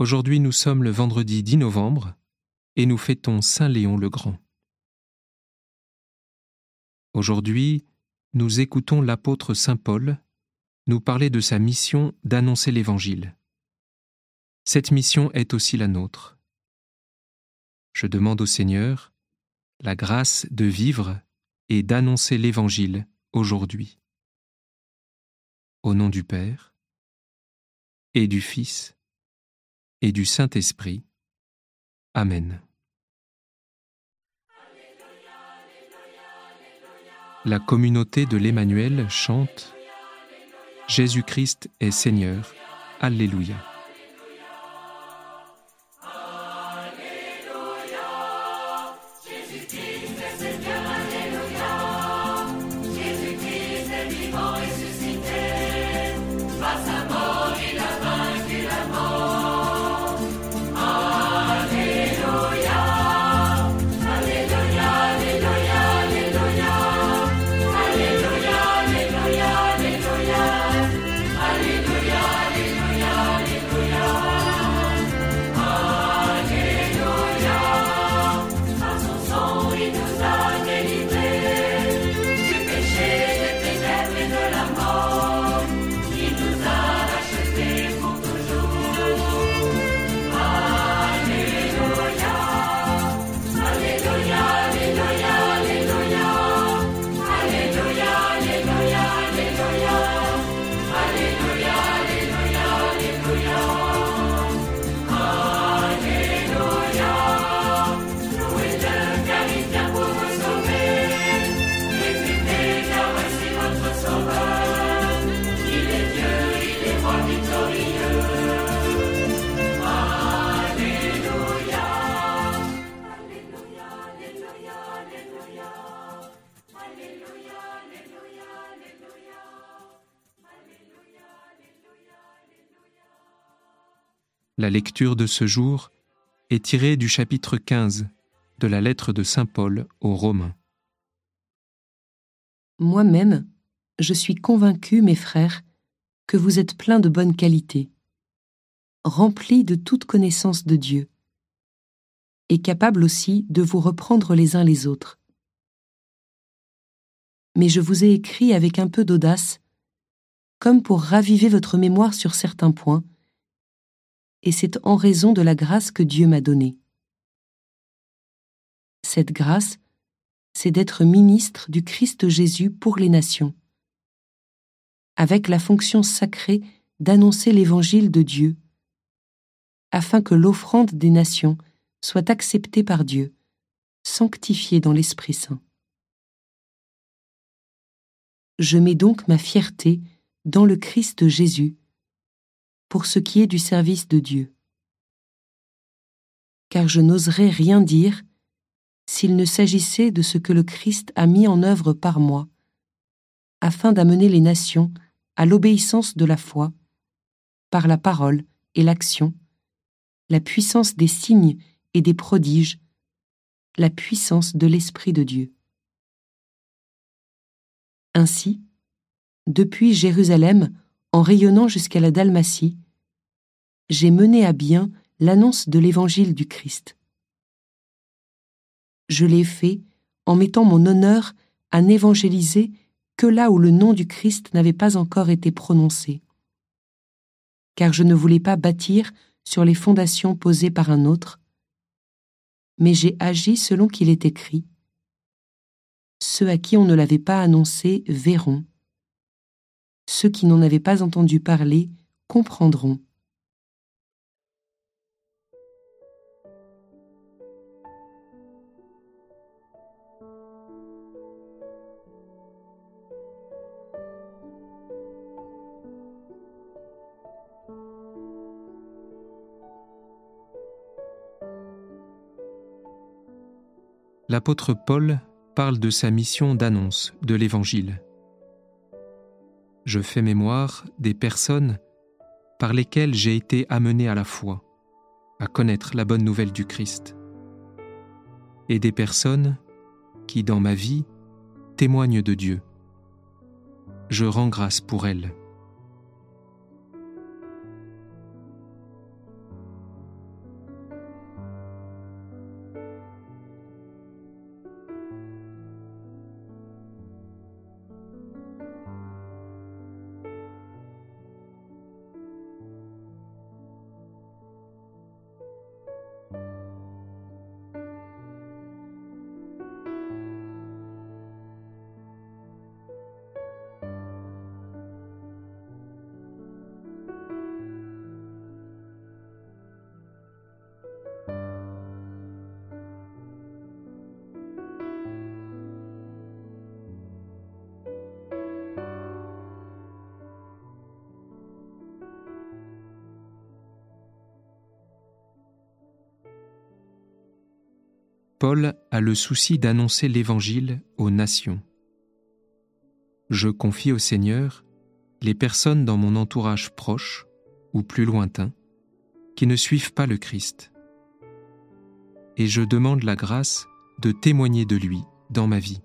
Aujourd'hui, nous sommes le vendredi 10 novembre et nous fêtons Saint Léon le Grand. Aujourd'hui, nous écoutons l'apôtre Saint Paul nous parler de sa mission d'annoncer l'Évangile. Cette mission est aussi la nôtre. Je demande au Seigneur la grâce de vivre et d'annoncer l'Évangile aujourd'hui. Au nom du Père, et du Fils, et du Saint-Esprit. Amen. La communauté de l'Emmanuel chante « Jésus-Christ est Seigneur, Alléluia ». La lecture de ce jour est tirée du chapitre 15 de la lettre de Saint Paul aux Romains. Moi-même, je suis convaincu, mes frères, que vous êtes pleins de bonnes qualités, remplis de toute connaissance de Dieu, et capables aussi de vous reprendre les uns les autres. Mais je vous ai écrit avec un peu d'audace, comme pour raviver votre mémoire sur certains points, et c'est en raison de la grâce que Dieu m'a donnée. Cette grâce, c'est d'être ministre du Christ Jésus pour les nations, avec la fonction sacrée d'annoncer l'Évangile de Dieu, afin que l'offrande des nations soit acceptée par Dieu, sanctifiée dans l'Esprit Saint. Je mets donc ma fierté dans le Christ Jésus, pour ce qui est du service de Dieu. Car je n'oserais rien dire s'il ne s'agissait de ce que le Christ a mis en œuvre par moi, afin d'amener les nations à l'obéissance de la foi, par la parole et l'action, la puissance des signes et des prodiges, la puissance de l'Esprit de Dieu. Ainsi, depuis Jérusalem, en rayonnant jusqu'à la Dalmatie, j'ai mené à bien l'annonce de l'Évangile du Christ. Je l'ai fait en mettant mon honneur à n'évangéliser que là où le nom du Christ n'avait pas encore été prononcé, car je ne voulais pas bâtir sur les fondations posées par un autre, mais j'ai agi selon qu'il est écrit. Ceux à qui on ne l'avait pas annoncé verront. Ceux qui n'en avaient pas entendu parler comprendront. L'apôtre Paul parle de sa mission d'annonce de l'Évangile. Je fais mémoire des personnes par lesquelles j'ai été amené à la foi, à connaître la bonne nouvelle du Christ, et des personnes qui, dans ma vie, témoignent de Dieu. Je rends grâce pour elles. Paul a le souci d'annoncer l'Évangile aux nations. Je confie au Seigneur les personnes dans mon entourage proche ou plus lointain qui ne suivent pas le Christ. Et je demande la grâce de témoigner de lui dans ma vie.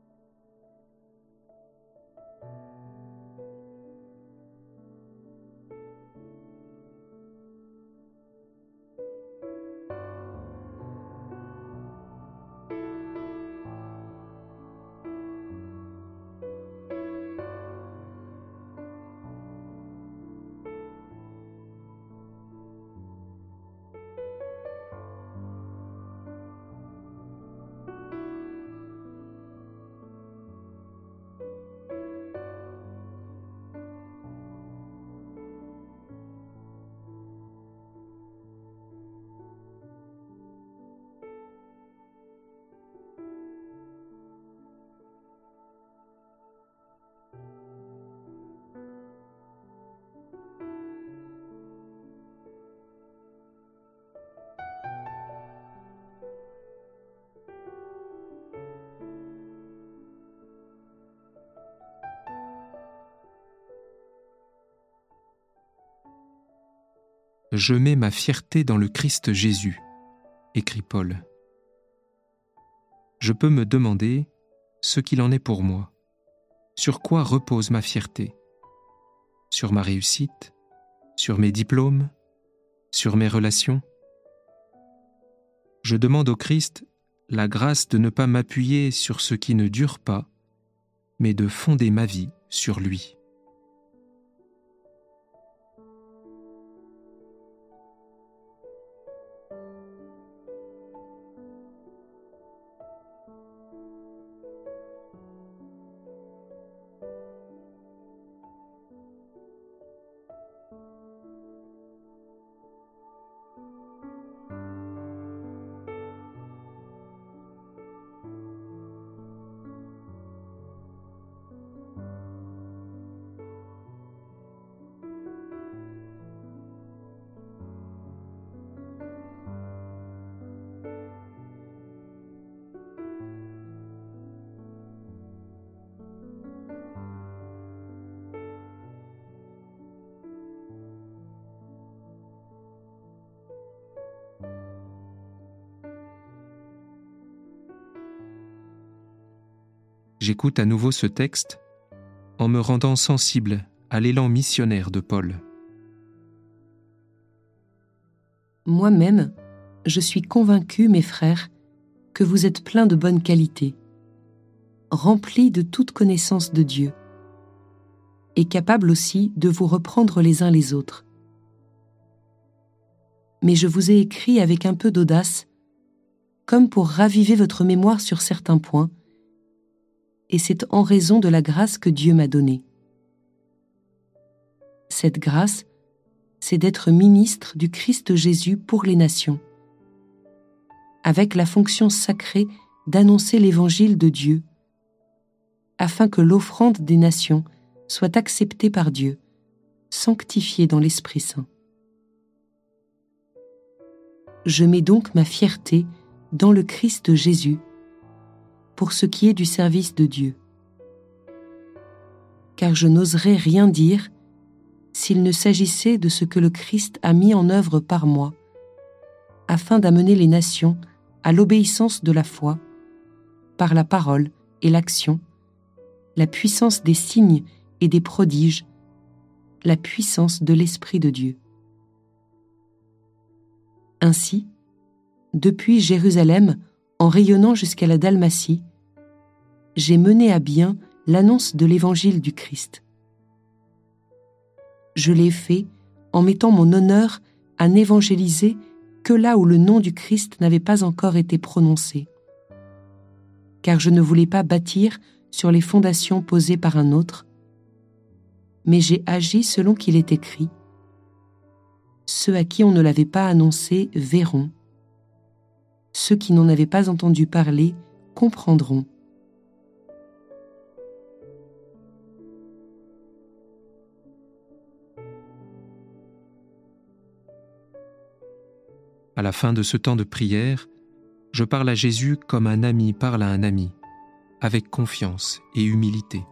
Je mets ma fierté dans le Christ Jésus, écrit Paul. Je peux me demander ce qu'il en est pour moi. Sur quoi repose ma fierté? Sur ma réussite? Sur mes diplômes? Sur mes relations? Je demande au Christ la grâce de ne pas m'appuyer sur ce qui ne dure pas, mais de fonder ma vie sur lui. J'écoute à nouveau ce texte en me rendant sensible à l'élan missionnaire de Paul. Moi-même, je suis convaincu, mes frères, que vous êtes pleins de bonnes qualités, remplis de toute connaissance de Dieu, et capables aussi de vous reprendre les uns les autres. Mais je vous ai écrit avec un peu d'audace, comme pour raviver votre mémoire sur certains points, et c'est en raison de la grâce que Dieu m'a donnée. Cette grâce, c'est d'être ministre du Christ Jésus pour les nations, avec la fonction sacrée d'annoncer l'Évangile de Dieu, afin que l'offrande des nations soit acceptée par Dieu, sanctifiée dans l'Esprit Saint. Je mets donc ma fierté dans le Christ Jésus, pour ce qui est du service de Dieu. Car je n'oserais rien dire s'il ne s'agissait de ce que le Christ a mis en œuvre par moi, afin d'amener les nations à l'obéissance de la foi, par la parole et l'action, la puissance des signes et des prodiges, la puissance de l'Esprit de Dieu. Ainsi, depuis Jérusalem, en rayonnant jusqu'à la Dalmatie, j'ai mené à bien l'annonce de l'Évangile du Christ. Je l'ai fait en mettant mon honneur à n'évangéliser que là où le nom du Christ n'avait pas encore été prononcé, car je ne voulais pas bâtir sur les fondations posées par un autre, mais j'ai agi selon qu'il est écrit. Ceux à qui on ne l'avait pas annoncé verront. Ceux qui n'en avaient pas entendu parler comprendront. À la fin de ce temps de prière, Je parle à Jésus comme un ami parle à un ami, avec confiance et humilité.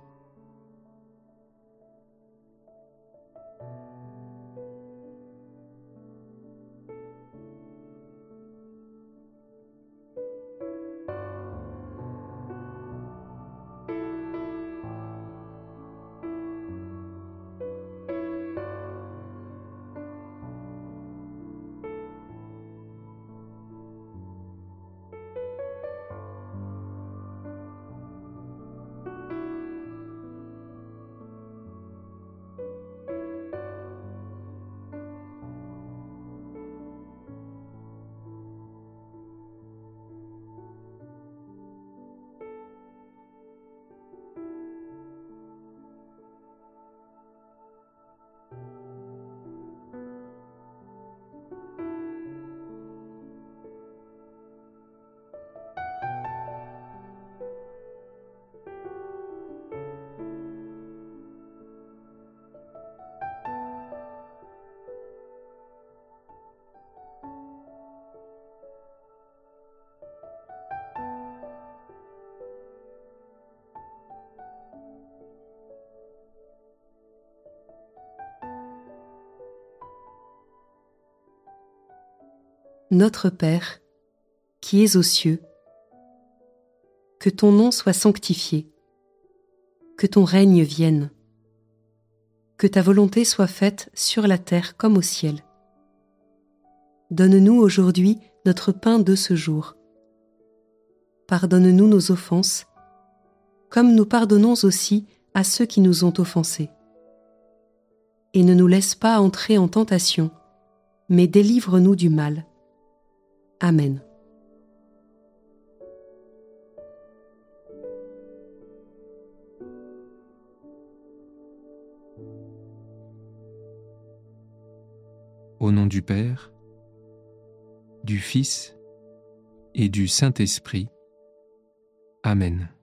Notre Père, qui es aux cieux, que ton nom soit sanctifié, que ton règne vienne, que ta volonté soit faite sur la terre comme au ciel. Donne-nous aujourd'hui notre pain de ce jour. Pardonne-nous nos offenses, comme nous pardonnons aussi à ceux qui nous ont offensés. Et ne nous laisse pas entrer en tentation, mais délivre-nous du mal. Amen. Au nom du Père, du Fils et du Saint-Esprit. Amen.